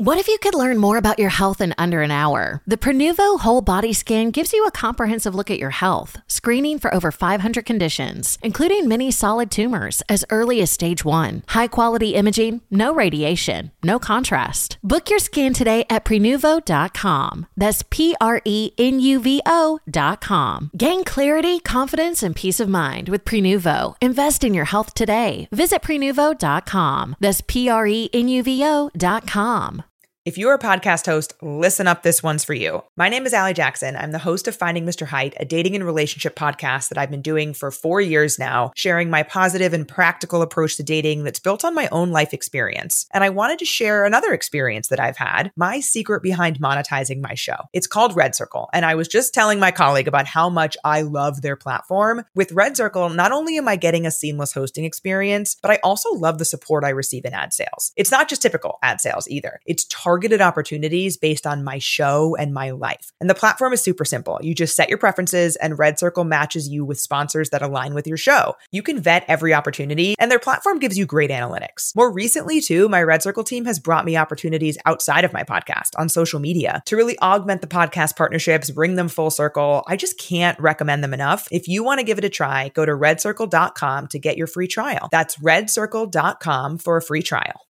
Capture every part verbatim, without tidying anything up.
What if you could learn more about your health in under an hour? The Prenuvo Whole Body Scan gives you a comprehensive look at your health, screening for over five hundred conditions, including many solid tumors as early as stage one. High-quality imaging, no radiation, no contrast. Book your scan today at prenuvo dot com. That's P R E N U V O dot com. Gain clarity, confidence, and peace of mind with Prenuvo. Invest in your health today. Visit prenuvo dot com. That's P R E N U V O dot com. If you're a podcast host, listen up, this one's for you. My name is Allie Jackson. I'm the host of Finding Mister Height, a dating and relationship podcast that I've been doing for four years now, sharing my positive and practical approach to dating that's built on my own life experience. And I wanted to share another experience that I've had, my secret behind monetizing my show. It's called Red Circle, and I was just telling my colleague about how much I love their platform. With Red Circle, not only am I getting a seamless hosting experience, but I also love the support I receive in ad sales. It's not just typical ad sales either. It's targeted targeted opportunities based on my show and my life. And the platform is super simple. You just set your preferences and Red Circle matches you with sponsors that align with your show. You can vet every opportunity and their platform gives you great analytics. More recently too, my Red Circle team has brought me opportunities outside of my podcast on social media to really augment the podcast partnerships, bring them full circle. I just can't recommend them enough. If you want to give it a try, go to red circle dot com to get your free trial. That's red circle dot com for a free trial.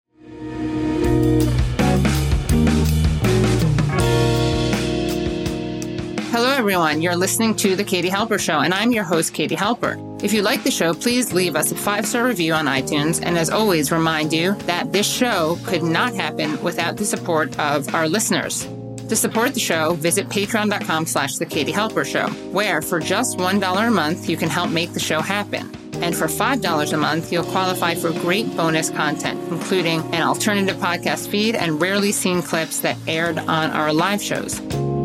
Hello, everyone. You're listening to The Katie Halper Show, and I'm your host, Katie Halper. If you like the show, please leave us a five-star review on iTunes, and as always, remind you that this show could not happen without the support of our listeners. To support the show, visit patreon dot com slash The Katie Halper Show, where for just one dollar a month, you can help make the show happen. And for five dollars a month, you'll qualify for great bonus content, including an alternative podcast feed and rarely seen clips that aired on our live shows.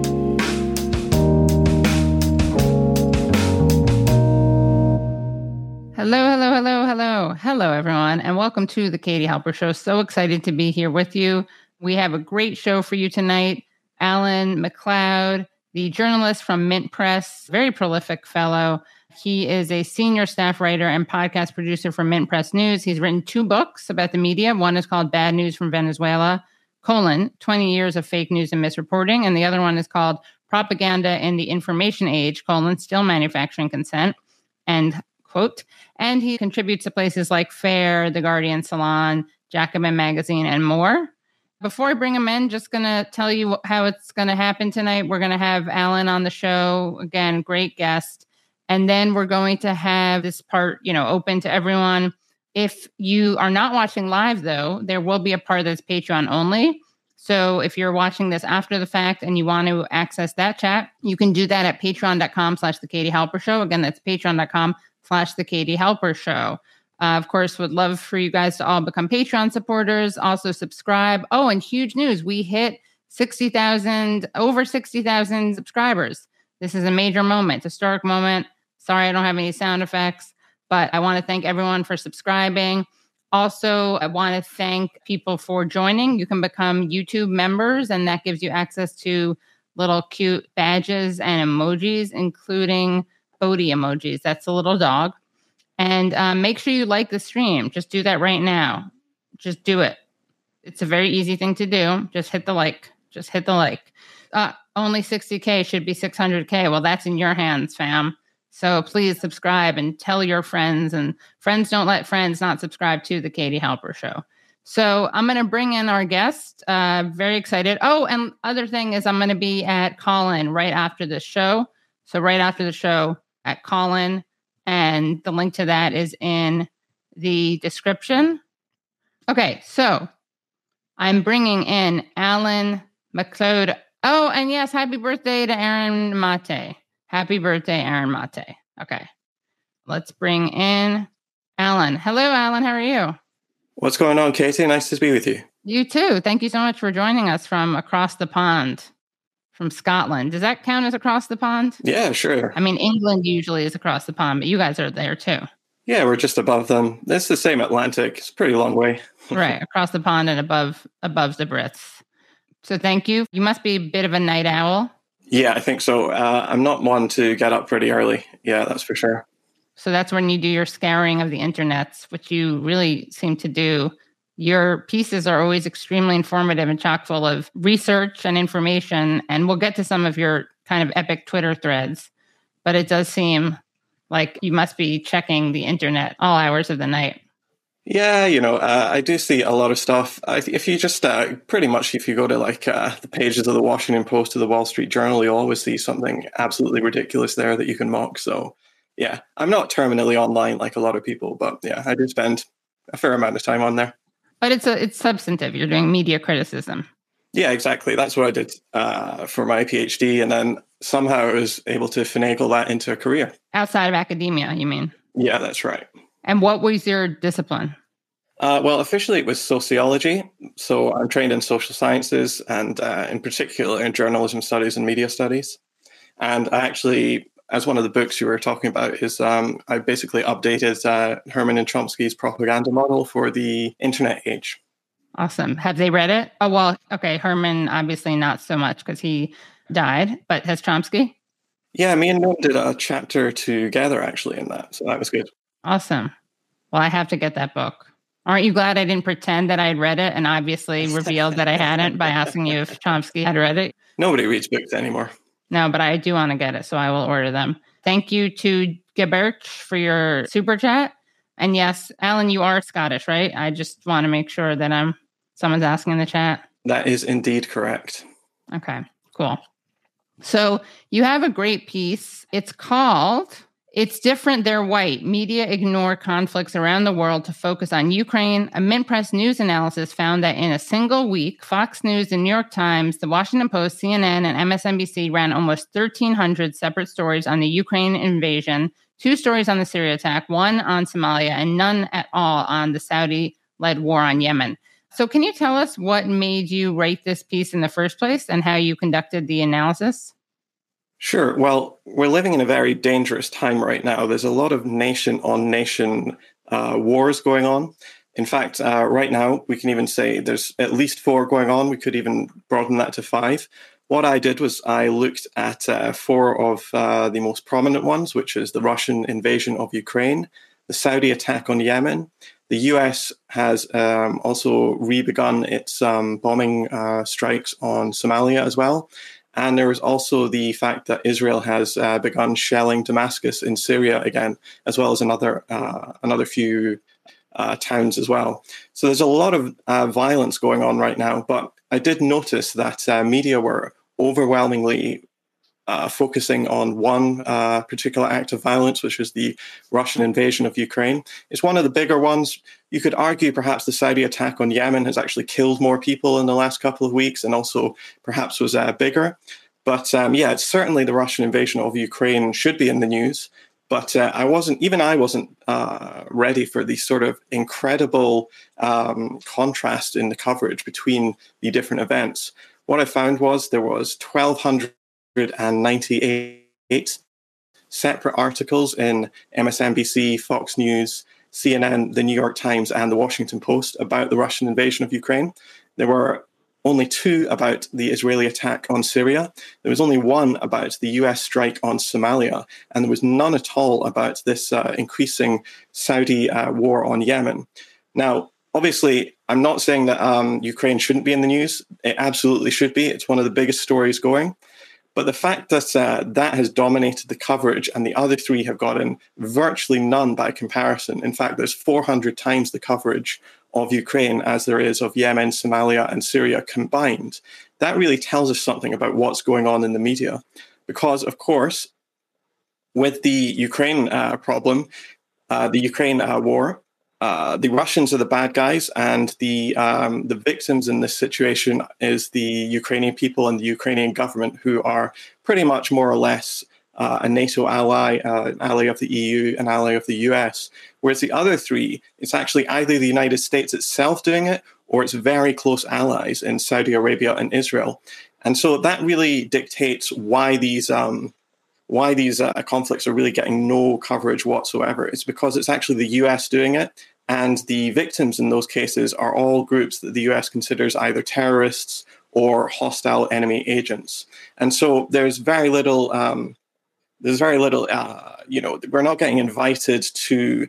Hello, hello, hello, hello. Hello, everyone, and welcome to The Katie Halper Show. So excited to be here with you. We have a great show for you tonight. Alan McLeod, the journalist from Mint Press, very prolific fellow. He is a senior staff writer and podcast producer for Mint Press News. He's written two books about the media. One is called Bad News from Venezuela, colon, twenty years of fake news and misreporting. And the other one is called Propaganda in the Information Age, colon, still manufacturing consent, and quote. And he contributes to places like Fair, The Guardian, Salon, Jacobin Magazine, and more. Before I bring him in, just going to tell you how it's going to happen tonight. We're going to have Alan on the show. Again, great guest. And then we're going to have this part, you know, open to everyone. If you are not watching live, though, there will be a part that's Patreon only. So if you're watching this after the fact and you want to access that chat, you can do that at patreon dot com slash The Katie Halper Show. Again, that's patreon dot com slash The Katie Halper Show. Uh, of course, would love for you guys to all become Patreon supporters. Also subscribe. Oh, and huge news. We hit sixty thousand, over sixty thousand subscribers. This is a major moment, historic moment. Sorry, I don't have any sound effects, but I want to thank everyone for subscribing. Also, I want to thank people for joining. You can become YouTube members, and that gives you access to little cute badges and emojis, including Bodhi emojis. That's a little dog. And um, make sure you like the stream. Just do that right now. Just do it. It's a very easy thing to do. Just hit the like. Just hit the like. Uh, only sixty K should be six hundred K. Well, that's in your hands, fam. So please subscribe and tell your friends. And friends don't let friends not subscribe to The Katie Halper Show. So I'm going to bring in our guest. Uh, very excited. Oh, and other thing is I'm going to be at Callin right after the show. So right after the show at Callin. And the link to that is in the description. Okay, so I'm bringing in Alan McLeod. Oh, and yes, happy birthday to Aaron Mate. Happy birthday, Aaron Mate. Okay, let's bring in Alan. Hello, Alan. How are you? What's going on, Katie? Nice to be with you. You too. Thank you so much for joining us from across the pond. From Scotland. Does that count as across the pond? Yeah, sure. I mean, England usually is across the pond, but you guys are there too. Yeah, we're just above them. It's the same Atlantic. It's a pretty long way. Right, across the pond and above above the Brits. So thank you. You must be a bit of a night owl. Yeah, I think so. Uh, I'm not one to get up pretty early. Yeah, that's for sure. So that's when you do your scouring of the internets, which you really seem to do Your pieces are always extremely informative and chock full of research and information. And we'll get to some of your kind of epic Twitter threads. But it does seem like you must be checking the internet all hours of the night. Yeah, you know, uh, I do see a lot of stuff. I, if you just uh, pretty much, if you go to like uh, the pages of the Washington Post or the Wall Street Journal, you'll always see something absolutely ridiculous there that you can mock. So yeah, I'm not terminally online like a lot of people, but yeah, I do spend a fair amount of time on there. But it's a, it's substantive. You're doing media criticism. Yeah, exactly. That's what I did uh, for my PhD. And then somehow I was able to finagle that into a career. Outside of academia, you mean? Yeah, that's right. And what was your discipline? Uh, well, officially it was sociology. So I'm trained in social sciences and uh, in particular in journalism studies and media studies. And I actually, as one of the books you were talking about, is um, I basically updated uh, Herman and Chomsky's propaganda model for the internet age. Awesome. Have they read it? Oh, well, okay. Herman, obviously not so much because he died, but has Chomsky? Yeah, me and Noam did a chapter together actually in that. So that was good. Awesome. Well, I have to get that book. Aren't you glad I didn't pretend that I had read it and obviously revealed that I hadn't by asking you if Chomsky had read it? Nobody reads books anymore. No, but I do want to get it, so I will order them. Thank you to Geberch for your super chat. And yes, Alan, you are Scottish, right? I just want to make sure that I'm someone's asking in the chat. That is indeed correct. Okay, cool. So you have a great piece. It's called It's Different, They're White. Media Ignore Conflicts Around the World to Focus on Ukraine. A Mint Press news analysis found that in a single week, Fox News, the New York Times, the Washington Post, C N N, and M S N B C ran almost thirteen hundred separate stories on the Ukraine invasion, two stories on the Syria attack, one on Somalia, and none at all on the Saudi-led war on Yemen. So can you tell us what made you write this piece in the first place and how you conducted the analysis? Sure. Well, we're living in a very dangerous time right now. There's a lot of nation-on-nation uh, wars going on. In fact, uh, right now, we can even say there's at least four going on. We could even broaden that to five. What I did was I looked at uh, four of uh, the most prominent ones, which is the Russian invasion of Ukraine, the Saudi attack on Yemen. The U S has um, also re-begun its um, bombing uh, strikes on Somalia as well. And there was also the fact that Israel has uh, begun shelling Damascus in Syria again, as well as another uh, another few uh, towns as well. So there's a lot of uh, violence going on right now. But I did notice that uh, media were overwhelmingly uh, focusing on one uh, particular act of violence, which was the Russian invasion of Ukraine. It's one of the bigger ones. You could argue perhaps the Saudi attack on Yemen has actually killed more people in the last couple of weeks and also perhaps was uh, bigger. But um, yeah, it's certainly the Russian invasion of Ukraine should be in the news. But uh, I wasn't, even I wasn't uh, ready for the sort of incredible um, contrast in the coverage between the different events. What I found was there was twelve ninety-eight separate articles in M S N B C, Fox News, C N N, the New York Times, and the Washington Post about the Russian invasion of Ukraine. There were only two about the Israeli attack on Syria. There was only one about the U S strike on Somalia, and there was none at all about this uh, increasing Saudi uh, war on Yemen. Now, obviously, I'm not saying that um, Ukraine shouldn't be in the news. It absolutely should be. It's one of the biggest stories going. But the fact that uh, that has dominated the coverage and the other three have gotten virtually none by comparison. In fact, there's four hundred times the coverage of Ukraine as there is of Yemen, Somalia, and Syria combined. That really tells us something about what's going on in the media. Because, of course, with the Ukraine uh, problem, uh, the Ukraine uh, war, Uh, the Russians are the bad guys, and the um, the victims in this situation is the Ukrainian people and the Ukrainian government, who are pretty much more or less uh, a NATO ally, uh, an ally of the E U, an ally of the U S. Whereas the other three, it's actually either the United States itself doing it, or it's very close allies in Saudi Arabia and Israel. And so that really dictates why these um, why these uh, conflicts are really getting no coverage whatsoever. It's because it's actually the U S doing it, and the victims in those cases are all groups that the U S considers either terrorists or hostile enemy agents. And so there's very little, um, there's very little, uh, you know, we're not getting invited to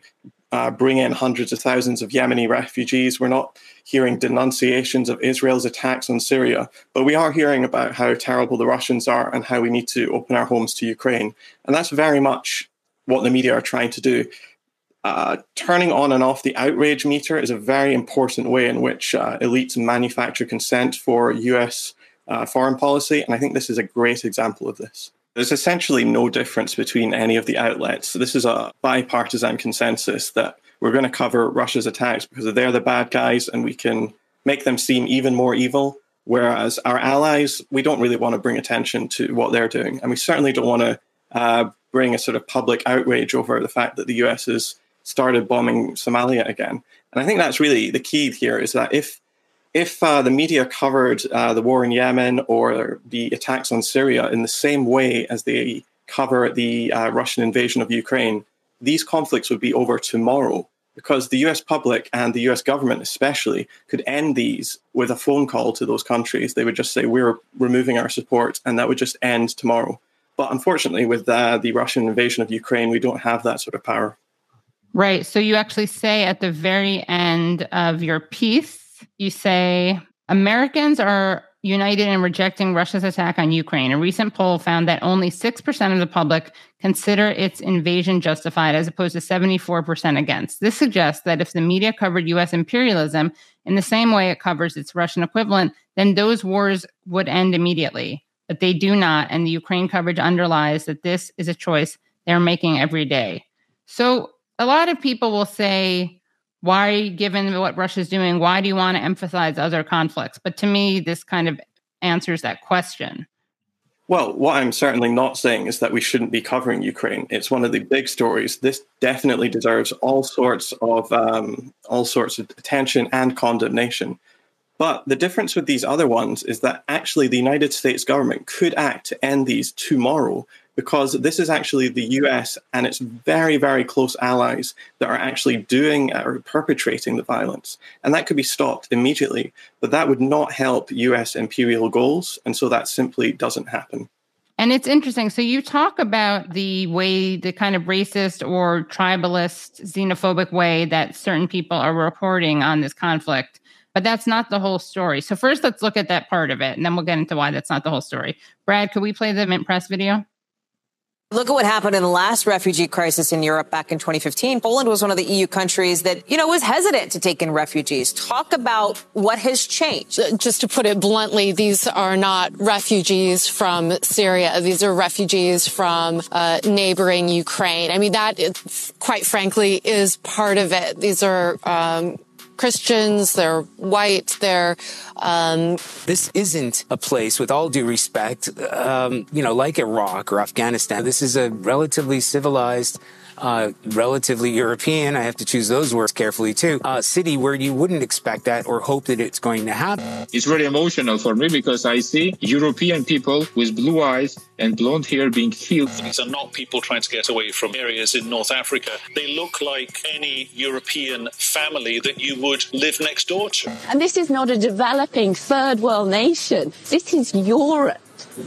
uh, bring in hundreds of thousands of Yemeni refugees. We're not hearing denunciations of Israel's attacks on Syria, but we are hearing about how terrible the Russians are and how we need to open our homes to Ukraine. And that's very much what the media are trying to do. Uh, turning on and off the outrage meter is a very important way in which uh, elites manufacture consent for U S uh, foreign policy. And I think this is a great example of this. There's essentially no difference between any of the outlets. This is a bipartisan consensus that we're going to cover Russia's attacks because they're the bad guys and we can make them seem even more evil. Whereas our allies, we don't really want to bring attention to what they're doing. And we certainly don't want to uh, bring a sort of public outrage over the fact that the U S has started bombing Somalia again. And I think that's really the key here, is that if if uh, the media covered uh, the war in Yemen or the attacks on Syria in the same way as they cover the uh, Russian invasion of Ukraine, these conflicts would be over tomorrow, because the U S public and the U S government especially could end these with a phone call to those countries. They would just say, we're removing our support, and that would just end tomorrow. But unfortunately, with uh, the Russian invasion of Ukraine, we don't have that sort of power. Right. So you actually say at the very end of your piece, you say, Americans are united in rejecting Russia's attack on Ukraine. A recent poll found that only six percent of the public consider its invasion justified, as opposed to seventy-four percent against. This suggests that if the media covered U S imperialism in the same way it covers its Russian equivalent, then those wars would end immediately. But they do not, and the Ukraine coverage underlies that this is a choice they're making every day. So a lot of people will say, why, given what Russia's doing, why do you want to emphasize other conflicts? But to me, this kind of answers that question. Well, what I'm certainly not saying is that we shouldn't be covering Ukraine. It's one of the big stories. This definitely deserves all sorts of um, all sorts of attention and condemnation. But the difference with these other ones is that actually the United States government could act to end these tomorrow, because this is actually the U S and its very, very close allies that are actually doing or perpetrating the violence. And that could be stopped immediately, but that would not help U S imperial goals. And so that simply doesn't happen. And it's interesting. So you talk about the way, the kind of racist or tribalist, xenophobic way that certain people are reporting on this conflict. But that's not the whole story. So first, let's look at that part of it, and then we'll get into why that's not the whole story. Brad, could we play the Mint Press video? Look at what happened in the last refugee crisis in Europe back in twenty fifteen. Poland was one of the E U countries that, you know, was hesitant to take in refugees. Talk about what has changed. Just to put it bluntly, these are not refugees from Syria. These are refugees from uh, neighboring Ukraine. I mean, that, is, quite frankly, is part of it. These are um Christians, they're white, they're... Um... This isn't a place, with all due respect, um, you know, like Iraq or Afghanistan. This is a relatively civilized, uh, relatively European, I have to choose those words carefully too, uh, city where you wouldn't expect that or hope that it's going to happen. It's very emotional for me because I see European people with blue eyes and blonde hair being killed. These are not people trying to get away from areas in North Africa. They look like any European family that you would live next door to. And this is not a developing third world nation. This is Europe.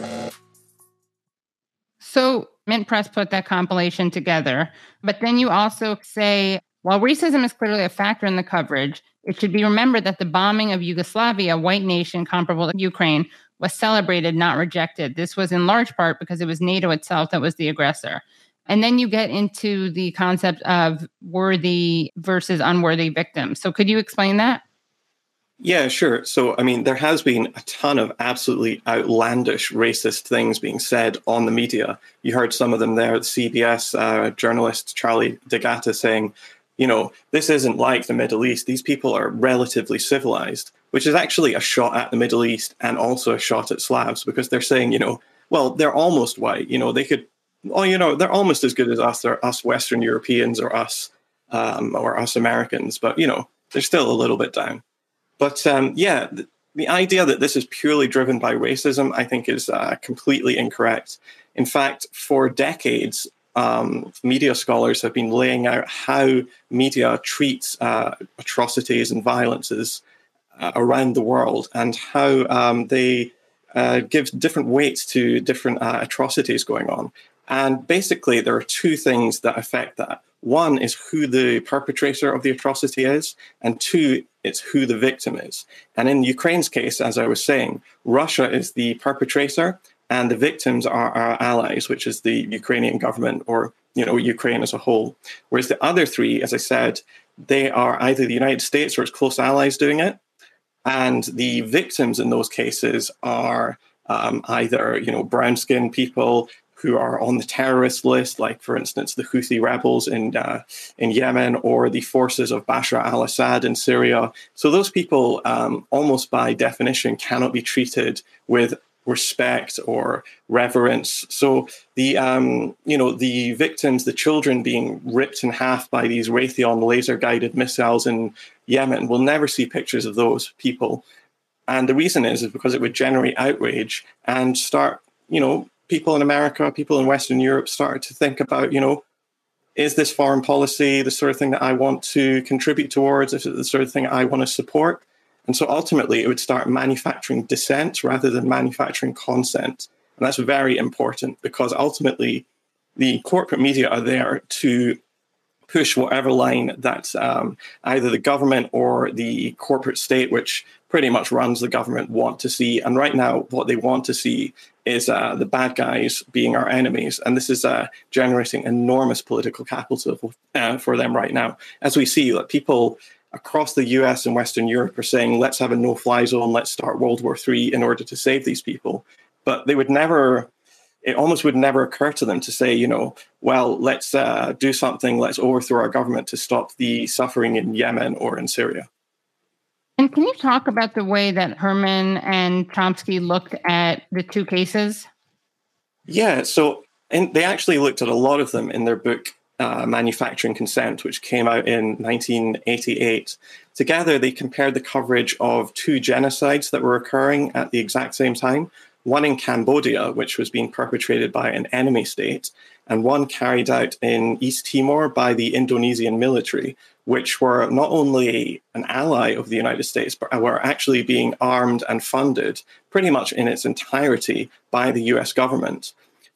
So Mint Press put that compilation together. But then you also say, while racism is clearly a factor in the coverage, it should be remembered that the bombing of Yugoslavia, a white nation comparable to Ukraine, was celebrated, not rejected. This was in large part because it was NATO itself that was the aggressor. And then you get into the concept of worthy versus unworthy victims. So could you explain that? Yeah, sure. So, I mean, there has been a ton of absolutely outlandish racist things being said on the media. You heard some of them there. C B S uh, journalist Charlie DeGatta saying, you know, this isn't like the Middle East. These people are relatively civilized, which is actually a shot at the Middle East and also a shot at Slavs, because they're saying, you know, well, they're almost white. You know, they could, oh, you know, they're almost as good as us, or us Western Europeans or us um, or us Americans. But, you know, they're still a little bit down. But um, yeah, the, the idea that this is purely driven by racism, I think, is uh, completely incorrect. In fact, for decades, um, media scholars have been laying out how media treats uh, atrocities and violences uh, around the world, and how um, they uh, give different weights to different uh, atrocities going on. And basically, there are two things that affect that. One is who the perpetrator of the atrocity is, and two, it's who the victim is. And in Ukraine's case, as I was saying, Russia is the perpetrator, and the victims are our allies, which is the Ukrainian government or, you know, Ukraine as a whole. Whereas the other three, as I said, they are either the United States or its close allies doing it. And the victims in those cases are um, either, you know, brown-skinned people who are on the terrorist list, like, for instance, the Houthi rebels in uh, in Yemen or the forces of Bashar al-Assad in Syria. So those people, um, almost by definition, cannot be treated with respect or reverence. So the um, you know the victims, the children being ripped in half by these Raytheon laser-guided missiles in Yemen, will never see pictures of those people. And the reason is, is because it would generate outrage and start, you know, people in America, people in Western Europe started to think about, you know, is this foreign policy the sort of thing that I want to contribute towards? Is it the sort of thing I want to support? And so ultimately, it would start manufacturing dissent rather than manufacturing consent. And that's very important because ultimately, the corporate media are there to push whatever line that um, either the government or the corporate state, which pretty much runs the government, want to see. And right now, what they want to see is uh, the bad guys being our enemies. And this is uh, generating enormous political capital uh, for them right now. As we see, that people across the U S and Western Europe are saying, let's have a no-fly zone, let's start World War Three in order to save these people. But they would never... It almost would never occur to them to say, you know, well, let's uh, do something, let's overthrow our government to stop the suffering in Yemen or in Syria. And can you talk about the way that Herman and Chomsky looked at the two cases? Yeah, so in, they actually looked at a lot of them in their book, uh, Manufacturing Consent, which came out in nineteen eighty-eight. Together, they compared the coverage of two genocides that were occurring at the exact same time. One in Cambodia, which was being perpetrated by an enemy state, and one carried out in East Timor by the Indonesian military, which were not only an ally of the United States, but were actually being armed and funded pretty much in its entirety by the U S government.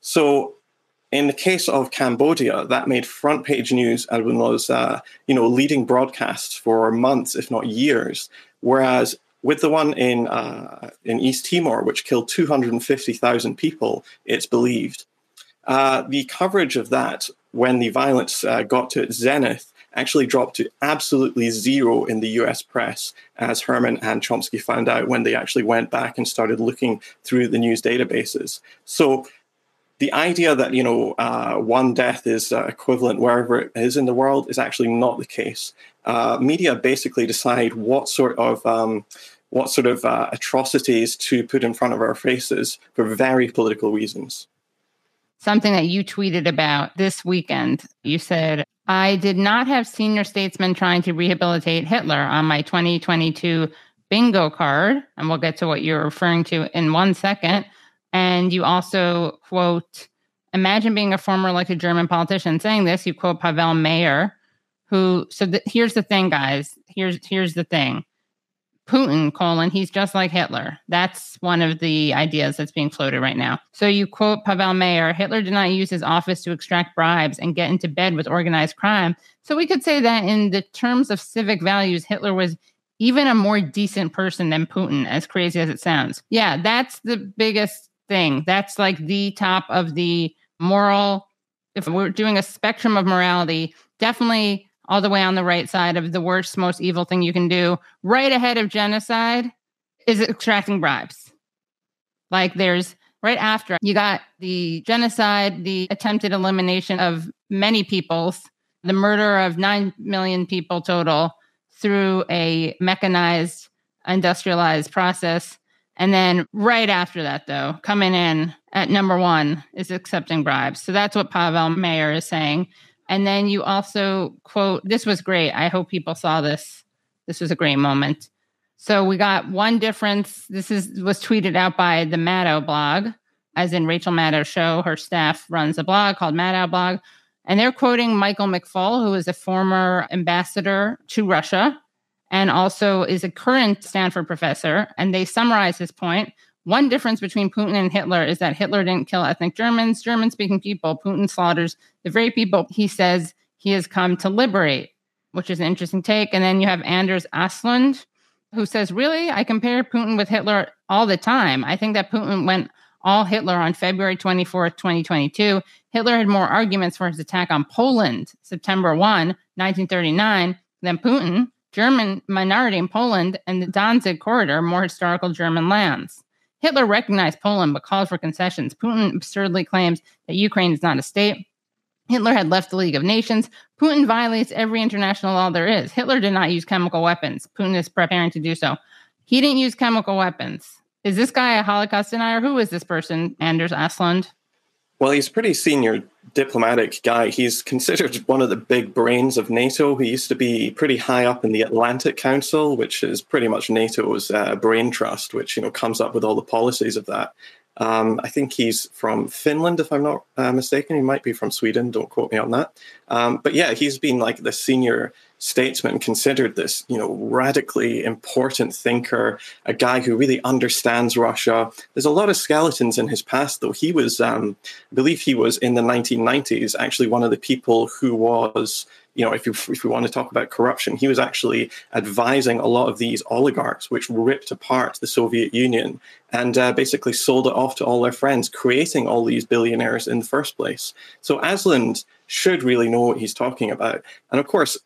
So in the case of Cambodia, that made front page news and was, uh, you know, leading broadcasts for months, if not years, whereas with the one in uh, in East Timor, which killed two hundred fifty thousand people, it's believed, uh, the coverage of that, when the violence uh, got to its zenith, actually dropped to absolutely zero in the U S press, as Herman and Chomsky found out when they actually went back and started looking through the news databases. So the idea that, you know, uh, one death is uh, equivalent wherever it is in the world is actually not the case. Uh, media basically decide what sort of um, what sort of uh, atrocities to put in front of our faces for very political reasons. Something that you tweeted about this weekend. You said, I did not have senior statesmen trying to rehabilitate Hitler on my twenty twenty-two bingo card. And we'll get to what you're referring to in one second. And you also quote, imagine being a former elected German politician. Saying this, you quote Pavel Mayer, who, so th- here's the thing, guys. Here's, here's the thing. Putin, colon, he's just like Hitler. That's one of the ideas that's being floated right now. So you quote Pavel Mayer, Hitler did not use his office to extract bribes and get into bed with organized crime. So we could say that in the terms of civic values, Hitler was even a more decent person than Putin, as crazy as it sounds. Yeah, that's the biggest thing. That's like the top of the moral, if we're doing a spectrum of morality, definitely all the way on the right side of the worst, most evil thing you can do, right ahead of genocide, is extracting bribes. Like there's, right after, you got the genocide, the attempted elimination of many peoples, the murder of nine million people total through a mechanized, industrialized process. And then right after that, though, coming in at number one is accepting bribes. So that's what Pavel Mayer is saying. And then you also quote, this was great. I hope people saw this. This was a great moment. So we got one difference. This is was tweeted out by the Maddow blog, as in Rachel Maddow's show. Her staff runs a blog called Maddow blog. And they're quoting Michael McFaul, who is a former ambassador to Russia and also is a current Stanford professor. And they summarize his point. One difference between Putin and Hitler is that Hitler didn't kill ethnic Germans, German-speaking people. Putin slaughters the very people he says he has come to liberate, which is an interesting take. And then you have Anders Aslund, who says, really, I compare Putin with Hitler all the time. I think that Putin went all Hitler on February twenty-fourth, twenty twenty-two. Hitler had more arguments for his attack on Poland, September first, nineteen thirty-nine, than Putin, German minority in Poland, and the Danzig corridor, more historical German lands. Hitler recognized Poland but called for concessions. Putin absurdly claims that Ukraine is not a state. Hitler had left the League of Nations. Putin violates every international law there is. Hitler did not use chemical weapons. Putin is preparing to do so. He didn't use chemical weapons. Is this guy a Holocaust denier? Who is this person, Anders Aslund? Well, he's a pretty senior diplomatic guy. He's considered one of the big brains of NATO. He used to be pretty high up in the Atlantic Council, which is pretty much NATO's uh, brain trust, which, you know, comes up with all the policies of that. Um, I think he's from Finland, if I'm not uh, mistaken. He might be from Sweden. Don't quote me on that. Um, but yeah, he's been like the senior statesman, considered this, you know, radically important thinker, a guy who really understands Russia. There's a lot of skeletons in his past, though. He was, um, I believe he was in the nineteen nineties, actually one of the people who was, you know, if, you, if we want to talk about corruption, he was actually advising a lot of these oligarchs, which ripped apart the Soviet Union and uh, basically sold it off to all their friends, creating all these billionaires in the first place. So Aslund should really know what he's talking about. And of course,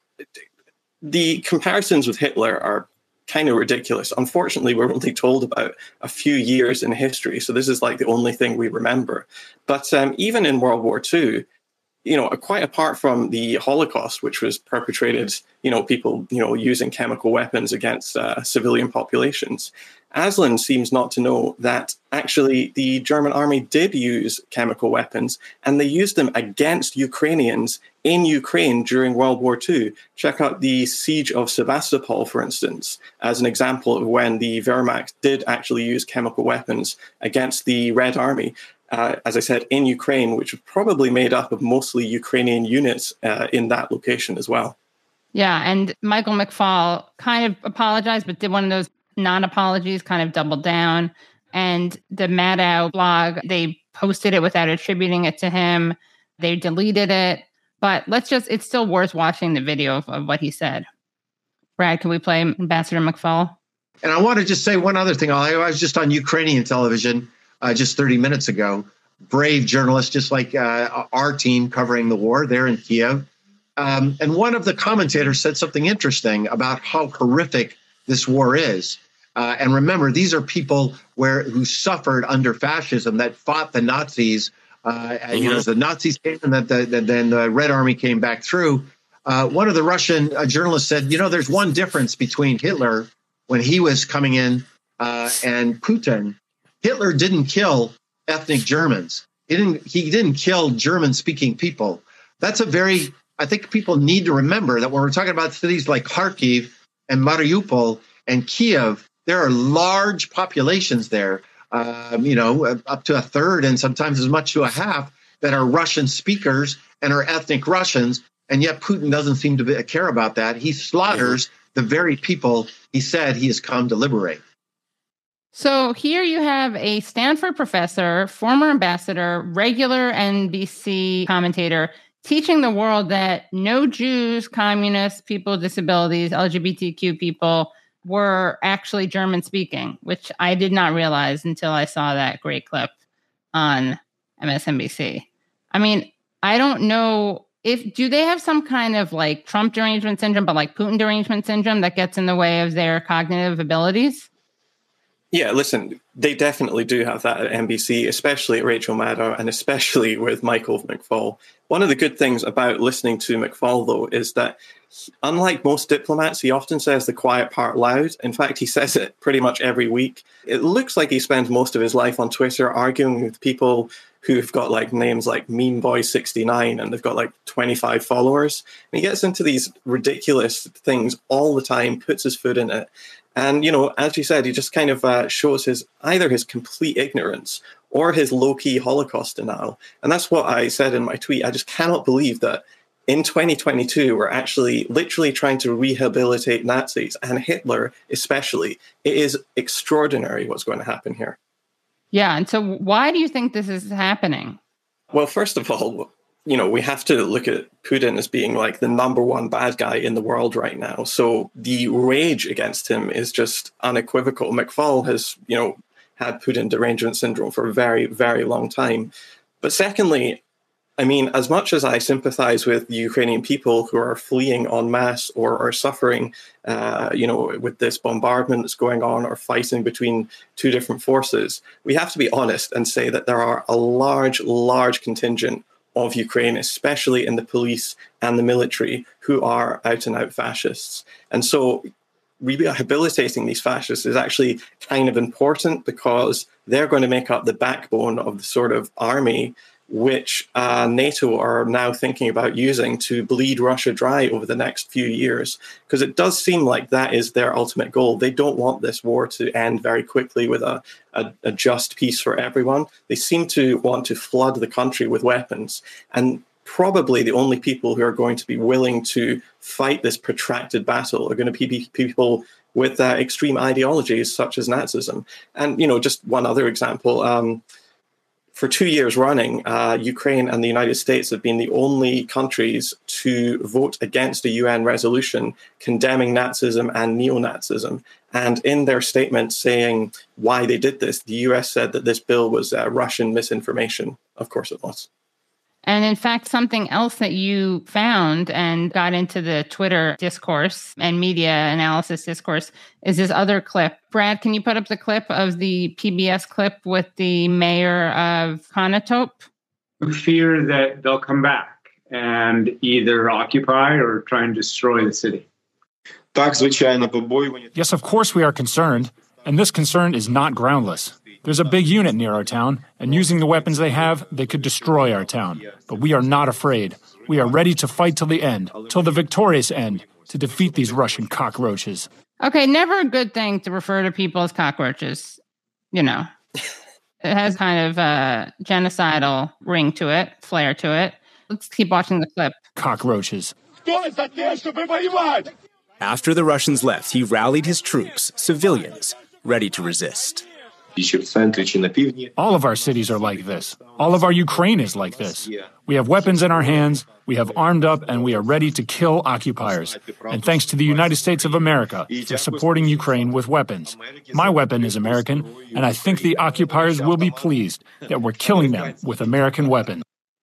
the comparisons with Hitler are kind of ridiculous. Unfortunately, we're only told about a few years in history, so this is like the only thing we remember. But um, even in World War Two, you know, quite apart from the Holocaust, which was perpetrated, you know, people, you know, using chemical weapons against uh, civilian populations, Aslund seems not to know that actually the German army did use chemical weapons, and they used them against Ukrainians in Ukraine during World War Two. Check out the siege of Sevastopol, for instance, as an example of when the Wehrmacht did actually use chemical weapons against the Red Army. Uh, as I said, in Ukraine, which was probably made up of mostly Ukrainian units uh, in that location as well. Yeah, and Michael McFaul kind of apologized, but did one of those non-apologies, kind of doubled down. And the Maddow blog, they posted it without attributing it to him. They deleted it. But let's just, it's still worth watching the video of, of what he said. Brad, can we play Ambassador McFaul? And I want to just say one other thing. I was just on Ukrainian television uh, just thirty minutes ago. Brave journalists, just like uh, our team covering the war there in Kiev. Um, and one of the commentators said something interesting about how horrific this war is. Uh, and remember, these are people where who suffered under fascism, that fought the Nazis. Uh, mm-hmm. You know, as the Nazis came and that the, the, then the Red Army came back through. Uh, one of the Russian uh, journalists said, you know, there's one difference between Hitler when he was coming in uh, and Putin. Hitler didn't kill ethnic Germans. He didn't. He didn't kill German-speaking people. That's a very. I think people need to remember that when we're talking about cities like Kharkiv and Mariupol and Kiev, there are large populations there. Um, you know, up to a third and sometimes as much to a half that are Russian speakers and are ethnic Russians. And yet Putin doesn't seem to be, care about that. He slaughters the very people he said he has come to liberate. So here you have a Stanford professor, former ambassador, regular N B C commentator, teaching the world that no Jews, communists, people with disabilities, L G B T Q people were actually German speaking, which I did not realize until I saw that great clip on M S N B C. I mean, I don't know if, do they have some kind of like Trump derangement syndrome, but like Putin derangement syndrome that gets in the way of their cognitive abilities? Yeah, listen, they definitely do have that at N B C, especially at Rachel Maddow and especially with Michael McFaul. One of the good things about listening to McFaul, though, is that unlike most diplomats, he often says the quiet part loud. In fact, he says it pretty much every week. It looks like he spends most of his life on Twitter arguing with people who've got like names like Mean Boy sixty-nine and they've got like twenty-five followers. And he gets into these ridiculous things all the time, puts his foot in it. And, you know, as you said, he just kind of uh, shows his either his complete ignorance or his low-key Holocaust denial. And that's what I said in my tweet. I just cannot believe that in twenty twenty-two, we're actually literally trying to rehabilitate Nazis and Hitler especially. It is extraordinary what's going to happen here. Yeah. And so why do you think this is happening? Well, first of all, you know, we have to look at Putin as being like the number one bad guy in the world right now. So the rage against him is just unequivocal. McFaul has, you know, had Putin derangement syndrome for a very, very long time. But secondly, I mean, as much as I sympathize with the Ukrainian people who are fleeing en masse or are suffering, uh, you know, with this bombardment that's going on or fighting between two different forces, we have to be honest and say that there are a large, large contingent of Ukraine, especially in the police and the military, who are out-and-out fascists. And so rehabilitating these fascists is actually kind of important because they're going to make up the backbone of the sort of army which uh, NATO are now thinking about using to bleed Russia dry over the next few years. Because it does seem like that is their ultimate goal. They don't want this war to end very quickly with a, a, a just peace for everyone. They seem to want to flood the country with weapons. And probably the only people who are going to be willing to fight this protracted battle are going to be people with uh, extreme ideologies such as Nazism. And, you know, just one other example, um, for two years running, uh, Ukraine and the United States have been the only countries to vote against a U N resolution condemning Nazism and neo-Nazism. And in their statement saying why they did this, the U S said that this bill was uh, Russian misinformation. Of course it was. And in fact, something else that you found and got into the Twitter discourse and media analysis discourse is this other clip. Brad, can you put up the clip of the P B S clip with the mayor of Konotop? Fear that they'll come back and either occupy or try and destroy the city. Yes, of course we are concerned, and this concern is not groundless. There's a big unit near our town, and using the weapons they have, they could destroy our town. But we are not afraid. We are ready to fight till the end, till the victorious end, to defeat these Russian cockroaches. Okay, never a good thing to refer to people as cockroaches. You know, it has kind of a genocidal ring to it, flair to it. Let's keep watching the clip. Cockroaches. After the Russians left, he rallied his troops, civilians, ready to resist. All of our cities are like this. All of our Ukraine is like this. We have weapons in our hands, we have armed up, and we are ready to kill occupiers. And thanks to the United States of America for supporting Ukraine with weapons. My weapon is American, and I think the occupiers will be pleased that we're killing them with American weapons.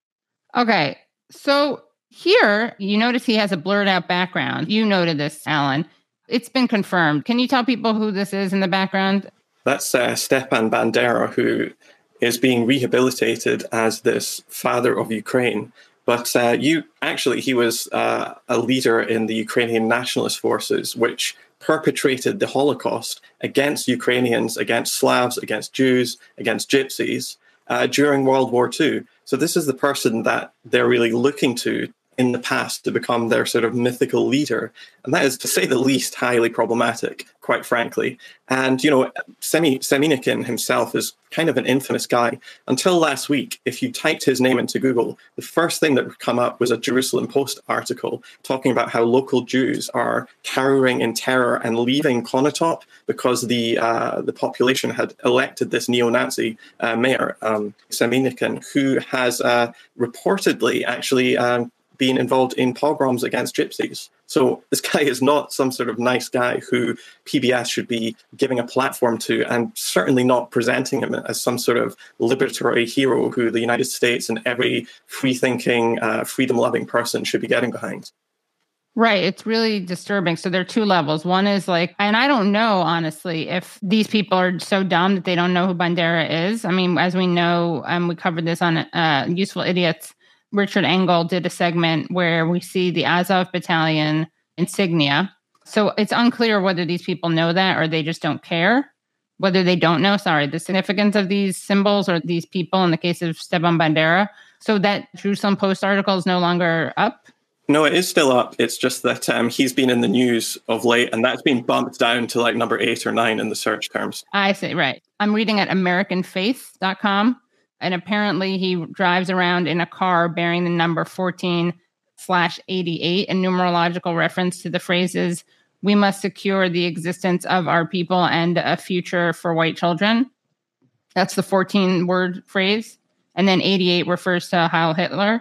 Okay, so here, you notice he has a blurred out background. You noted this, Alan. It's been confirmed. Can you tell people who this is in the background? That's uh, Stepan Bandera, who is being rehabilitated as this father of Ukraine. But uh, you actually, he was uh, a leader in the Ukrainian nationalist forces, which perpetrated the Holocaust against Ukrainians, against Slavs, against Jews, against Gypsies uh, during World War Two. So this is the person that they're really looking to in the past to become their sort of mythical leader. And that is, to say the least, highly problematic, quite frankly. And, you know, Semi- Seminikin himself is kind of an infamous guy. Until last week, if you typed his name into Google, the first thing that would come up was a Jerusalem Post article talking about how local Jews are cowering in terror and leaving Konotop because the uh, the population had elected this neo-Nazi uh, mayor, um, Seminikin, who has uh, reportedly actually um, been involved in pogroms against gypsies. So this guy is not some sort of nice guy who P B S should be giving a platform to, and certainly not presenting him as some sort of liberatory hero who the United States and every free-thinking, uh, freedom-loving person should be getting behind. Right. It's really disturbing. So there are two levels. One is like, and I don't know, honestly, if these people are so dumb that they don't know who Bandera is. I mean, as we know, um, we covered this on uh, Useful Idiots. Richard Engel did a segment where we see the Azov Battalion insignia. So it's unclear whether these people know that or they just don't care. Whether they don't know, sorry, the significance of these symbols or these people in the case of Stepan Bandera. So that Jerusalem Post article is no longer up? No, it is still up. It's just that um, he's been in the news of late, and that's been bumped down to like number eight or nine in the search terms. I see, right. I'm reading at American Faith dot com. And apparently he drives around in a car bearing the number fourteen slash eighty-eight, a numerological reference to the phrases, "We must secure the existence of our people and a future for white children." That's the fourteen word phrase. And then eighty-eight refers to Heil Hitler.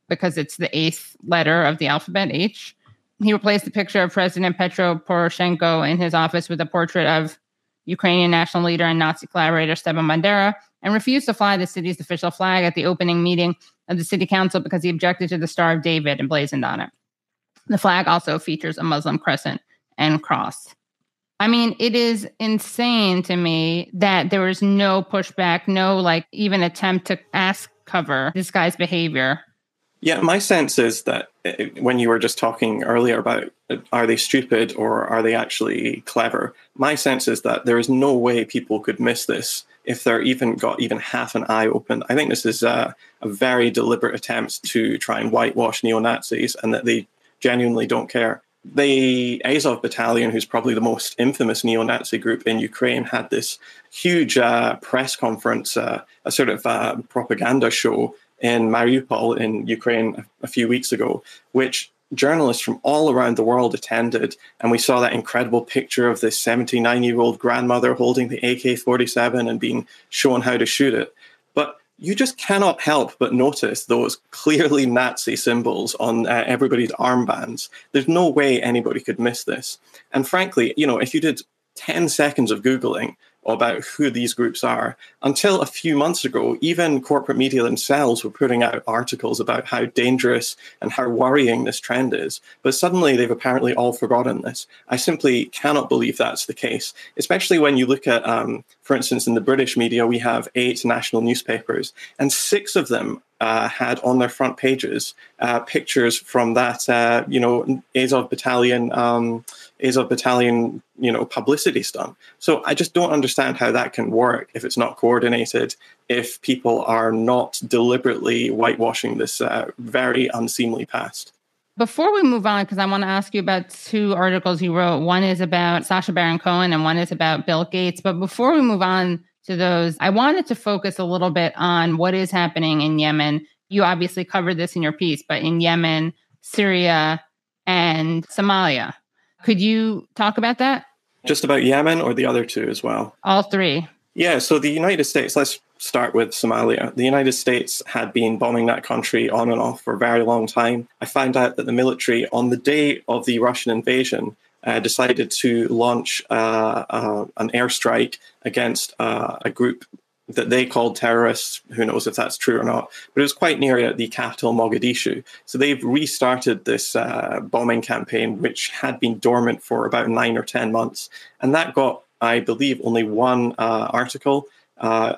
because it's the eighth letter of the alphabet, H. He replaced the picture of President Petro Poroshenko in his office with a portrait of Ukrainian national leader and Nazi collaborator Stepan Bandera, and refused to fly the city's official flag at the opening meeting of the city council because he objected to the Star of David emblazoned on it. The flag also features a Muslim crescent and cross. I mean, it is insane to me that there was no pushback, no like even attempt to ask cover this guy's behavior. Yeah, my sense is that when you were just talking earlier about are they stupid or are they actually clever, my sense is that there is no way people could miss this if they're even got even half an eye open. I think this is a, a very deliberate attempt to try and whitewash neo-Nazis and that they genuinely don't care. The Azov Battalion, who's probably the most infamous neo-Nazi group in Ukraine, had this huge uh, press conference, uh, a sort of uh, propaganda show in Mariupol in Ukraine a few weeks ago, which journalists from all around the world attended. And we saw that incredible picture of this seventy-nine-year-old grandmother holding the A K forty-seven and being shown how to shoot it. But you just cannot help but notice those clearly Nazi symbols on uh, everybody's armbands. There's no way anybody could miss this. And frankly, you know, if you did ten seconds of Googling about who these groups are, until a few months ago, even corporate media themselves were putting out articles about how dangerous and how worrying this trend is. But suddenly they've apparently all forgotten this. I simply cannot believe that's the case, especially when you look at, um, for instance, in the British media, we have eight national newspapers, and six of them uh, had on their front pages uh, pictures from that, uh, you know, Azov Battalion, um, Azov Battalion, you know, publicity stunt. So I just don't understand how that can work if it's not coordinated, if people are not deliberately whitewashing this uh, very unseemly past. Before we move on, because I want to ask you about two articles you wrote. One is about Sacha Baron Cohen and one is about Bill Gates. But before we move on to those, I wanted to focus a little bit on what is happening in Yemen. You obviously covered this in your piece, but in Yemen, Syria, and Somalia. Could you talk about that? Just about Yemen or the other two as well? All three. Yeah, so the United States, let's start with Somalia. The United States had been bombing that country on and off for a very long time. I found out that the military, on the day of the Russian invasion, uh, decided to launch uh, uh, an airstrike against uh, a group that they called terrorists. Who knows if that's true or not, but it was quite near the capital, Mogadishu. So they've restarted this uh, bombing campaign, which had been dormant for about nine or ten months. And that got, I believe, only one uh, article uh,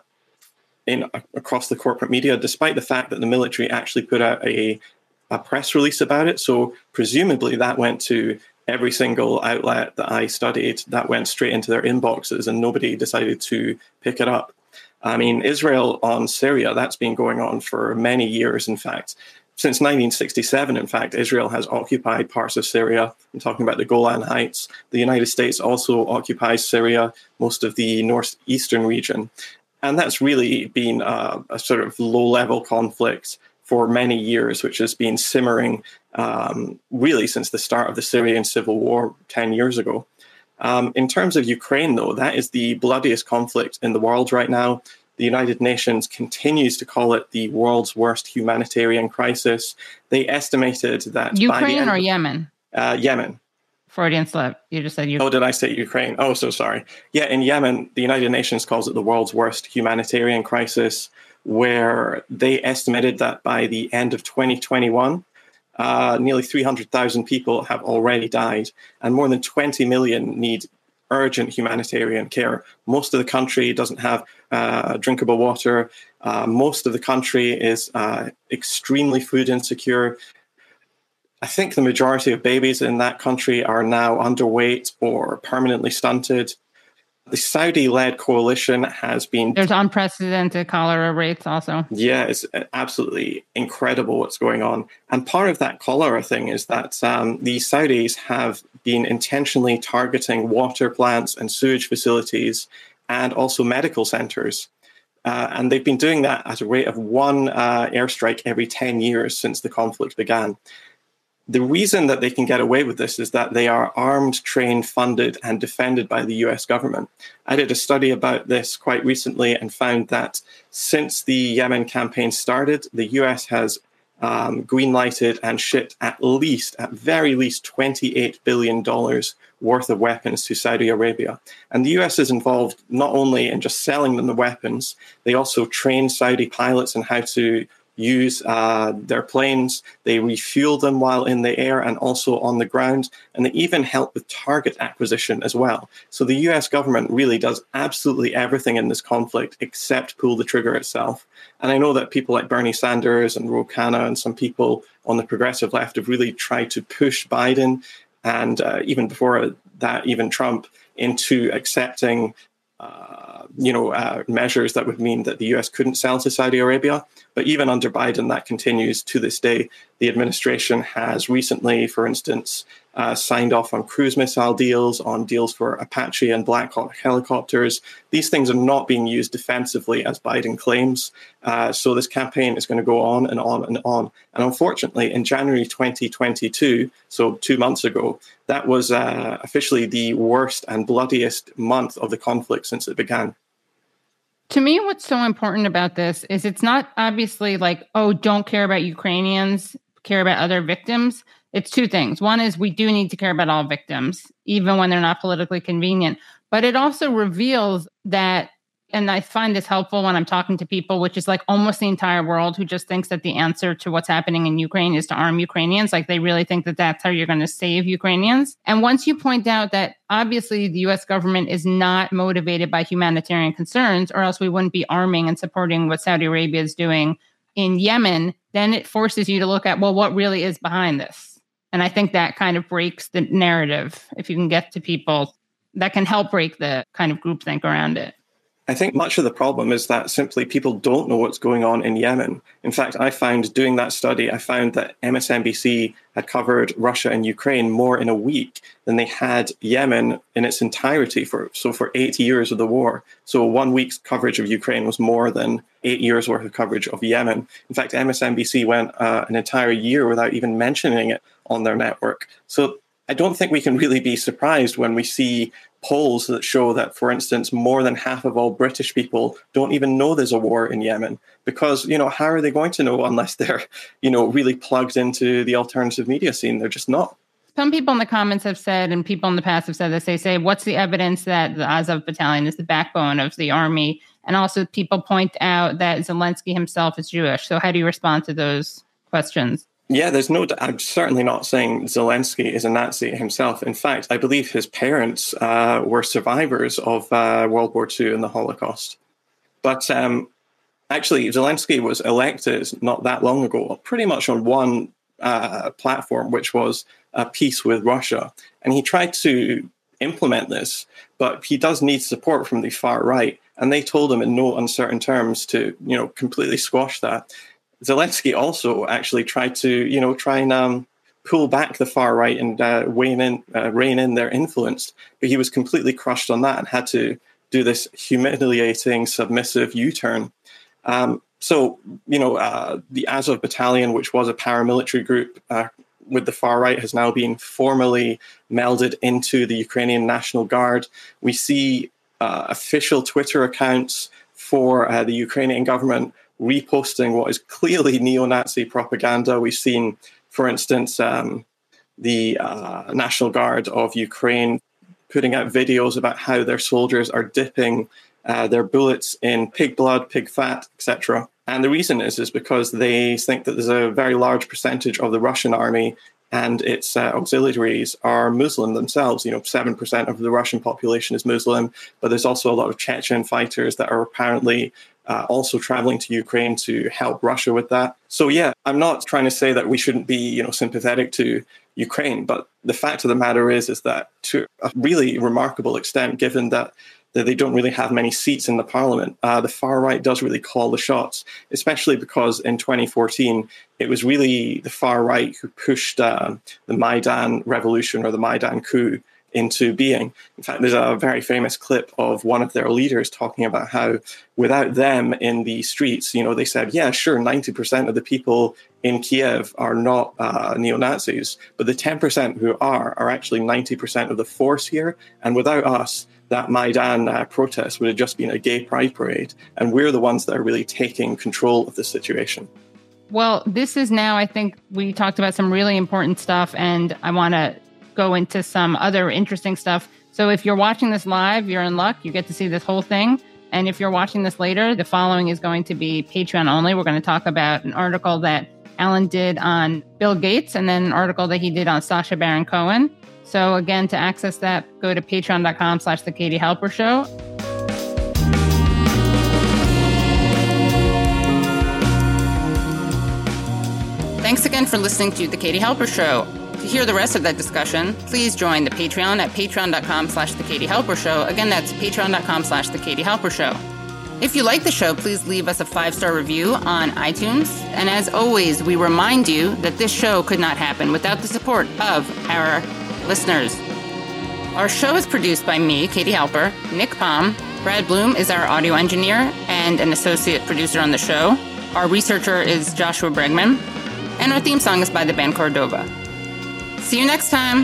in uh, across the corporate media, despite the fact that the military actually put out a, a press release about it. So presumably that went to every single outlet that I studied, that went straight into their inboxes and nobody decided to pick it up. I mean, Israel on Syria, that's been going on for many years, in fact. Since nineteen sixty-seven, in fact, Israel has occupied parts of Syria. I'm talking about the Golan Heights. The United States also occupies Syria, most of the northeastern region. And that's really been a, a sort of low-level conflict for many years, which has been simmering um, really since the start of the Syrian civil war ten years ago. Um, in terms of Ukraine, though, that is the bloodiest conflict in the world right now. The United Nations continues to call it the world's worst humanitarian crisis. They estimated that Ukraine by the end or of, Yemen? Uh, Yemen. Freudian slip. You just said Ukraine. Oh, did I say Ukraine? Oh, so sorry. Yeah, in Yemen, the United Nations calls it the world's worst humanitarian crisis, where they estimated that by the end of twenty twenty-one, Uh, nearly three hundred thousand people have already died, and more than twenty million need urgent humanitarian care. Most of the country doesn't have uh, drinkable water. Uh, most of the country is uh, extremely food insecure. I think the majority of babies in that country are now underweight or permanently stunted. The Saudi-led coalition has been... There's unprecedented cholera rates also. Yeah, it's absolutely incredible what's going on. And part of that cholera thing is that um, the Saudis have been intentionally targeting water plants and sewage facilities and also medical centers. Uh, and they've been doing that at a rate of one uh, airstrike every ten years since the conflict began. The reason that they can get away with this is that they are armed, trained, funded, and defended by the U S government. I did a study about this quite recently and found that since the Yemen campaign started, the U S has um, green-lighted and shipped at least, at very least, twenty-eight billion dollars worth of weapons to Saudi Arabia. And the U S is involved not only in just selling them the weapons, they also train Saudi pilots in how to use uh, their planes. They refuel them while in the air and also on the ground. And they even help with target acquisition as well. So the U S government really does absolutely everything in this conflict except pull the trigger itself. And I know that people like Bernie Sanders and Ro Khanna and some people on the progressive left have really tried to push Biden and uh, even before that, even Trump, into accepting uh, you know, uh, measures that would mean that the U S couldn't sell to Saudi Arabia. But even under Biden, that continues to this day. The administration has recently, for instance, uh, signed off on cruise missile deals, on deals for Apache and Black Hawk helicopters. These things are not being used defensively, as Biden claims. Uh, so this campaign is going to go on and on and on. And unfortunately, in January twenty twenty-two, so two months ago, that was uh, officially the worst and bloodiest month of the conflict since it began. To me, what's so important about this is it's not obviously like, oh, don't care about Ukrainians, care about other victims. It's two things. One is we do need to care about all victims, even when they're not politically convenient. But it also reveals that, and I find this helpful when I'm talking to people, which is like almost the entire world who just thinks that the answer to what's happening in Ukraine is to arm Ukrainians. Like they really think that that's how you're going to save Ukrainians. And once you point out that obviously the U S government is not motivated by humanitarian concerns, or else we wouldn't be arming and supporting what Saudi Arabia is doing in Yemen, then it forces you to look at, well, what really is behind this? And I think that kind of breaks the narrative. If you can get to people, that can help break the kind of groupthink around it. I think much of the problem is that simply people don't know what's going on in Yemen. In fact, I found doing that study, I found that M S N B C had covered Russia and Ukraine more in a week than they had Yemen in its entirety for so for eight years of the war. So one week's coverage of Ukraine was more than eight years worth of coverage of Yemen. In fact, M S N B C went uh, an entire year without even mentioning it on their network. So I don't think we can really be surprised when we see polls that show that, for instance, more than half of all British people don't even know there's a war in Yemen. Because, you know, how are they going to know unless they're, you know, really plugged into the alternative media scene? They're just not. Some people in the comments have said, and people in the past have said this, they say, what's the evidence that the Azov battalion is the backbone of the army? And also people point out that Zelensky himself is Jewish. So how do you respond to those questions? Yeah, there's no, I'm certainly not saying Zelensky is a Nazi himself. In fact, I believe his parents uh, were survivors of uh, World War Two and the Holocaust. But um, actually, Zelensky was elected not that long ago, pretty much on one uh, platform, which was a peace with Russia. And he tried to implement this, but he does need support from the far right. And they told him in no uncertain terms to, you know, completely squash that. Zelensky also actually tried to, you know, try and um, pull back the far right and uh, rein in, uh, rein in their influence. But he was completely crushed on that and had to do this humiliating, submissive U-turn. Um, so, you know, uh, the Azov battalion, which was a paramilitary group uh, with the far right, has now been formally melded into the Ukrainian National Guard. We see uh, official Twitter accounts for uh, the Ukrainian government reposting what is clearly neo-Nazi propaganda. We've seen, for instance, um, the uh, National Guard of Ukraine putting out videos about how their soldiers are dipping uh, their bullets in pig blood, pig fat, et cetera. And the reason is, is because they think that there's a very large percentage of the Russian army and its uh, auxiliaries are Muslim themselves. You know, seven percent of the Russian population is Muslim, but there's also a lot of Chechen fighters that are apparently uh, also traveling to Ukraine to help Russia with that. So, yeah, I'm not trying to say that we shouldn't be, you know, sympathetic to Ukraine, but the fact of the matter is, is that to a really remarkable extent, given that that they don't really have many seats in the parliament, uh, the far right does really call the shots, especially because in twenty fourteen, it was really the far right who pushed uh, the Maidan revolution or the Maidan coup into being. In fact, there's a very famous clip of one of their leaders talking about how without them in the streets, you know, they said, yeah, sure, ninety percent of the people in Kiev are not uh, neo-Nazis, but the ten percent who are are actually ninety percent of the force here. And without us, that Maidan uh, protest would have just been a gay pride parade. And we're the ones that are really taking control of the situation. Well, this is now, I think we talked about some really important stuff, and I want to go into some other interesting stuff. So if you're watching this live, you're in luck. You get to see this whole thing. And if you're watching this later, the following is going to be Patreon only. We're going to talk about an article that Alan did on Bill Gates and then an article that he did on Sacha Baron Cohen. So again, to access that, go to patreon.com slash the Katie Halper Show. Thanks again for listening to The Katie Halper Show. To hear the rest of that discussion, please join the Patreon at patreon.com slash The Katie Halper Show. Again, that's patreon.com slash The Katie Halper Show. If you like the show, please leave us a five-star review on iTunes. And as always, we remind you that this show could not happen without the support of our listeners. Our show is produced by me, Katie Halper, Nick Palm. Brad Bloom is our audio engineer and an associate producer on the show. Our researcher is Joshua Bregman. And our theme song is by the band Cordova. See you next time.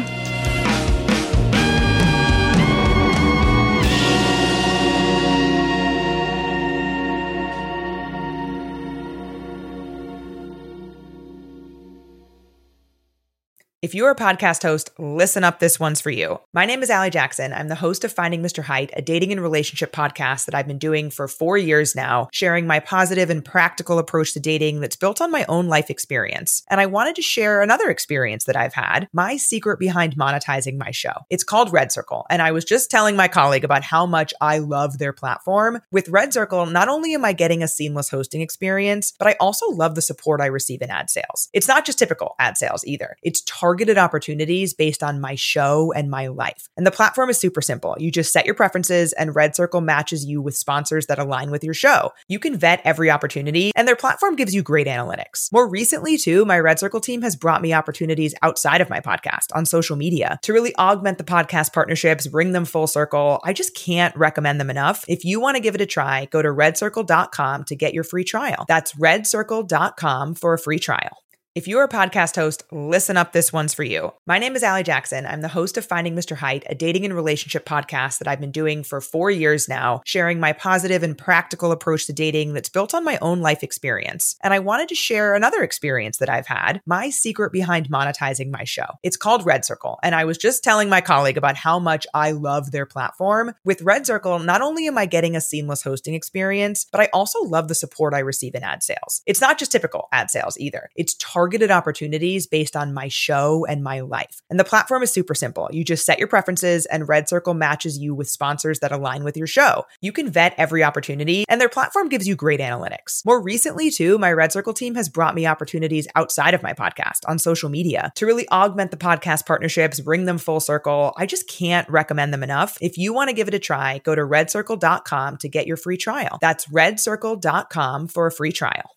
If you're a podcast host, listen up, this one's for you. My name is Allie Jackson. I'm the host of Finding Mister Height, a dating and relationship podcast that I've been doing for four years now, sharing my positive and practical approach to dating that's built on my own life experience. And I wanted to share another experience that I've had, my secret behind monetizing my show. It's called Red Circle, and I was just telling my colleague about how much I love their platform. With Red Circle, not only am I getting a seamless hosting experience, but I also love the support I receive in ad sales. It's not just typical ad sales either. It's targeted opportunities based on my show and my life. And the platform is super simple. You just set your preferences and Red Circle matches you with sponsors that align with your show. You can vet every opportunity and their platform gives you great analytics. More recently too, my Red Circle team has brought me opportunities outside of my podcast on social media to really augment the podcast partnerships, bring them full circle. I just can't recommend them enough. If you want to give it a try, go to red circle dot com to get your free trial. That's red circle dot com for a free trial. If you're a podcast host, listen up, this one's for you. My name is Allie Jackson. I'm the host of Finding Mister Height, a dating and relationship podcast that I've been doing for four years now, sharing my positive and practical approach to dating that's built on my own life experience. And I wanted to share another experience that I've had, my secret behind monetizing my show. It's called Red Circle, and I was just telling my colleague about how much I love their platform. With Red Circle, not only am I getting a seamless hosting experience, but I also love the support I receive in ad sales. It's not just typical ad sales either. It's targeted targeted opportunities based on my show and my life. And the platform is super simple. You just set your preferences and Red Circle matches you with sponsors that align with your show. You can vet every opportunity and their platform gives you great analytics. More recently too, my Red Circle team has brought me opportunities outside of my podcast on social media to really augment the podcast partnerships, bring them full circle. I just can't recommend them enough. If you want to give it a try, go to red circle dot com to get your free trial. That's red circle dot com for a free trial.